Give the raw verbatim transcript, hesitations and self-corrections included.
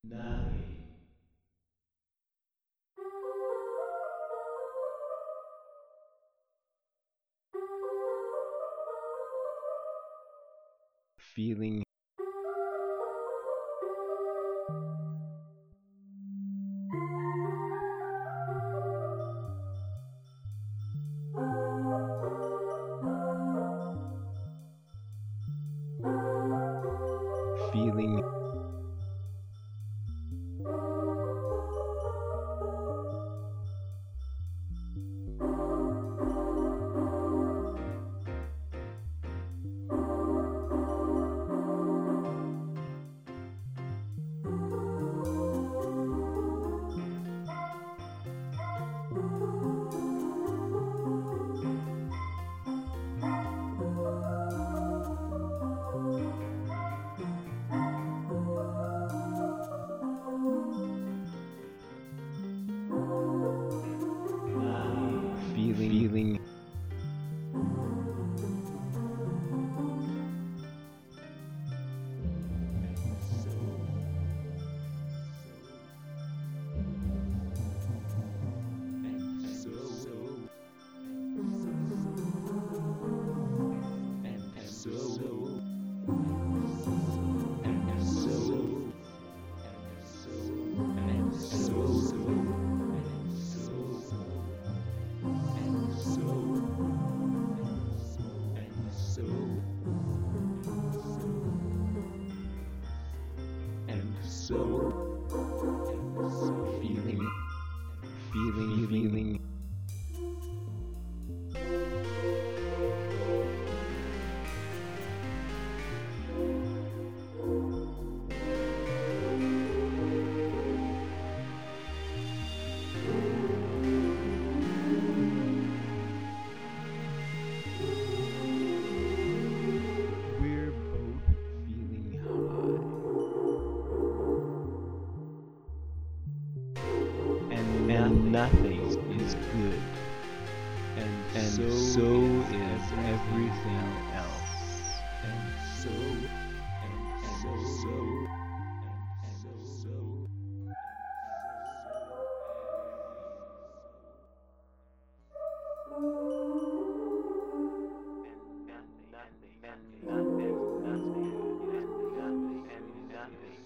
nothing, feeling, feeling, feeling, feeling, so, feeling, feeling, feeling, we're both feeling high, and, and nothing is good, and, and so, so is everything else, and so, and so, so, and so, so. And nothing, and nothing, and nothing, and nothing, and nothing.